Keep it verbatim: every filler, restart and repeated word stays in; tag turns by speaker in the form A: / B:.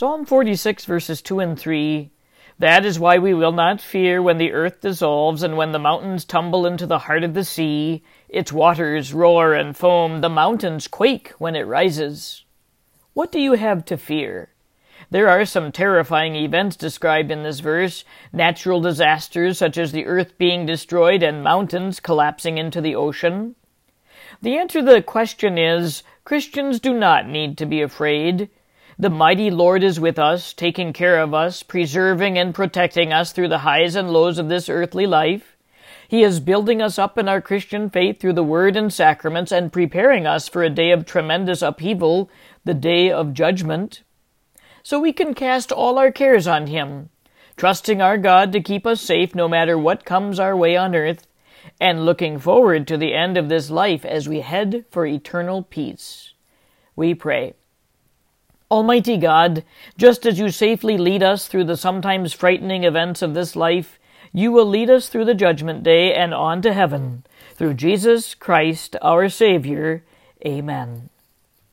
A: Psalm forty-six, verses two and three. That is why we will not fear when the earth dissolves and when the mountains tumble into the heart of the sea. Its waters roar and foam, the mountains quake when it rises. What do you have to fear? There are some terrifying events described in this verse, natural disasters such as the earth being destroyed and mountains collapsing into the ocean. The answer to the question is, Christians do not need to be afraid. The mighty Lord is with us, taking care of us, preserving and protecting us through the highs and lows of this earthly life. He is building us up in our Christian faith through the Word and sacraments and preparing us for a day of tremendous upheaval, the day of judgment. So we can cast all our cares on Him, trusting our God to keep us safe no matter what comes our way on earth, and looking forward to the end of this life as we head for eternal peace. We pray. Almighty God, just as you safely lead us through the sometimes frightening events of this life, you will lead us through the judgment day and on to heaven. Through Jesus Christ, our Savior. Amen.